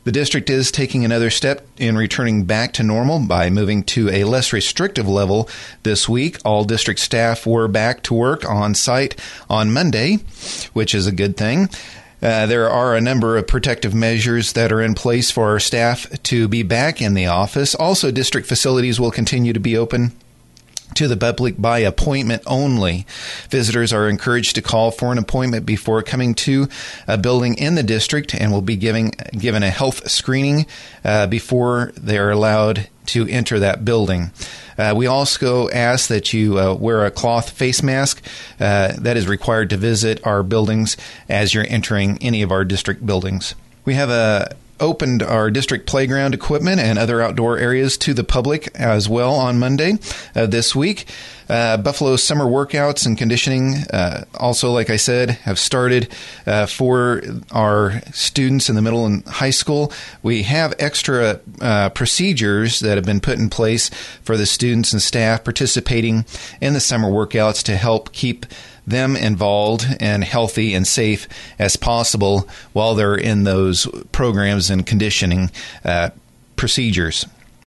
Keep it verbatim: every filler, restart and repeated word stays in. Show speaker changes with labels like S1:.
S1: The district is taking another step in returning back to normal by moving to a less restrictive level this week. All district staff were back to work on site on Monday, which is a good thing. Uh, there are a number of protective measures that are in place for our staff to be back in the office. Also, district facilities will continue to be open to the public by appointment only. Visitors are encouraged to call for an appointment before coming to a building in the district and will be giving, given a health screening uh, before they're allowed to enter that building. Uh, we also ask that you uh, wear a cloth face mask uh, that is required to visit our buildings as you're entering any of our district buildings. We have a opened our district playground equipment and other outdoor areas to the public as well on Monday uh, this week. Uh, Buffalo summer workouts and conditioning uh, also, like I said, have started uh, for our students in the middle and high school. We have extra uh, procedures that have been put in place for the students and staff participating in the summer workouts to help keep them involved and healthy and safe as possible while they're in those programs and conditioning uh, procedures.